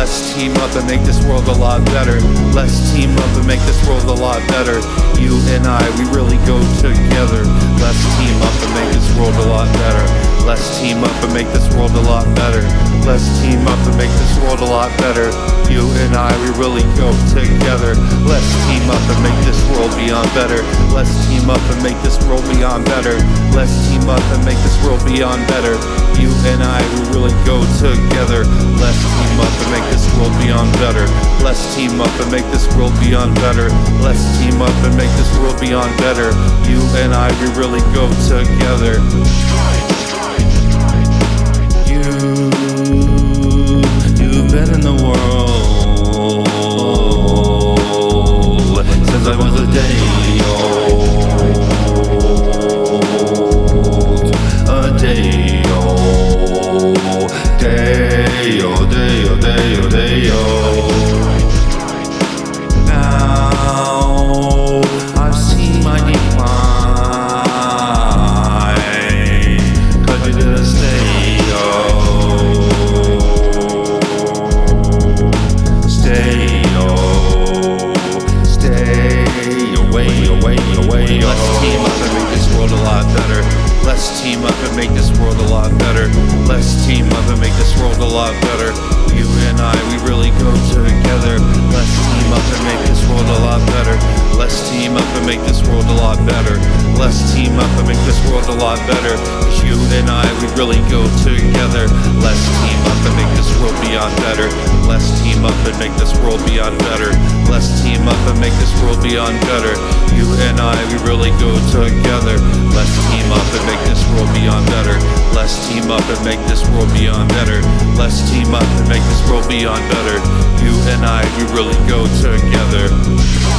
Let's team up and make this world a lot better. Let's team up and make this world a lot better. You and I, we really go together. Let's team up and make this world a lot better. Let's team up and make this world a lot better. Let's team up and make this world a lot better. You and I, we really go together. Let's team up and make this world beyond better. Let's team up and make this world beyond better. Let's team up and make this world beyond better. You and I, we really go together. Let's team up and make this world beyond better. Let's team up and make this world beyond better. Let's team up and make this world beyond better. You and I, we really go together. You've been in the world since I was a day old. A day old. Day old, day old, day old, day old. Now I've seen my decline, 'cause you didn't stay. Let's team up and make this world a lot better. Let's team up and make this world a lot better. Let's team up and make this world a lot better. You and I, we really go together. Let's team up and make this world a lot better. Let's team up and make this world a lot better. Let's team up and make this world a lot better. 'Cause you and I, we really go together. Let's team up and make this world beyond better. Let's team up and make this world beyond better. Let's team up and make this world beyond better. You and I, we really go together. Let's team up and make this world beyond better. Let's team up and make this world beyond better. Let's team up and make this world beyond better. You and I, we really go together.